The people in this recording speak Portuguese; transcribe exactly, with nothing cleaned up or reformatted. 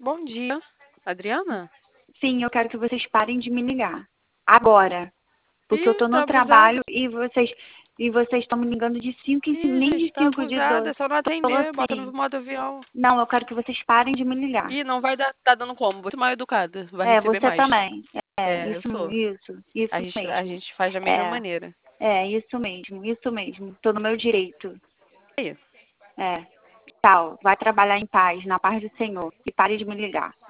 Bom dia. Adriana? Sim, eu quero que vocês parem de me ligar. Agora. Porque eu Ih, tô tá no abusada. trabalho e vocês e vocês estão me ligando de cinco em cinco, Ih, nem gente, de tá cinco de abusada. doze. É só não Tô atender. Bota no assim. modo avião. Não, eu quero que vocês parem de me ligar. Ih, não vai dar, tá dando como? Você é mal educada. Vai É, receber você mais. também. É, É, eu isso, sou. isso, isso A gente, a mesmo. gente faz da mesma É, maneira. é, isso mesmo, isso mesmo. Tô no meu direito. Aí. É. Tchau. Vai trabalhar em paz, na paz do Senhor. E pare de me ligar.